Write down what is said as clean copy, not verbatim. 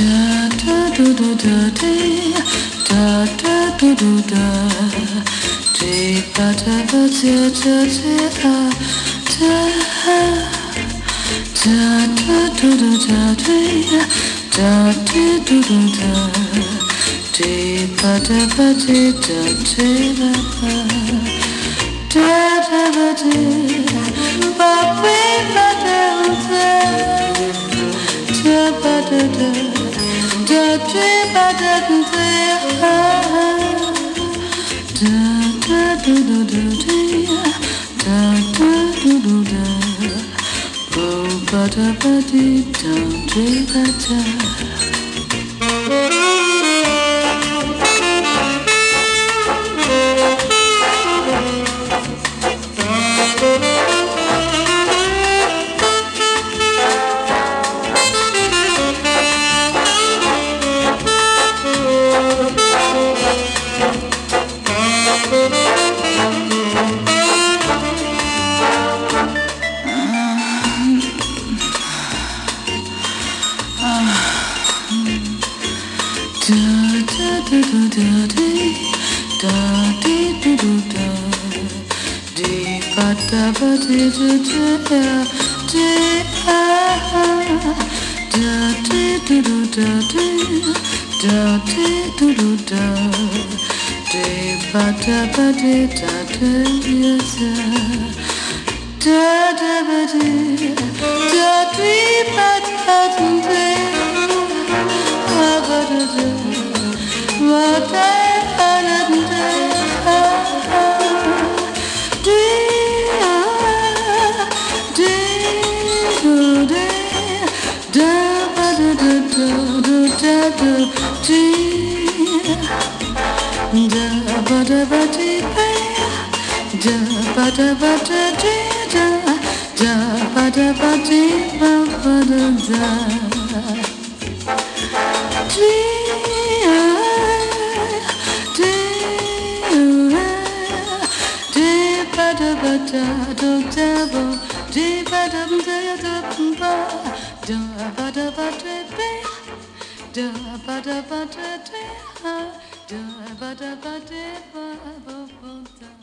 da da do do da dee, da da do do da, dee ba da ba da da da da do do da dee, da dee do do da, dee ba da ba dee da dee da ba, da da ba dee, ba ba ba da da, da ba da da. Da da da da da da do do do da da do do da bo ba da ba dee da dee ba da. Da ba da ba da ba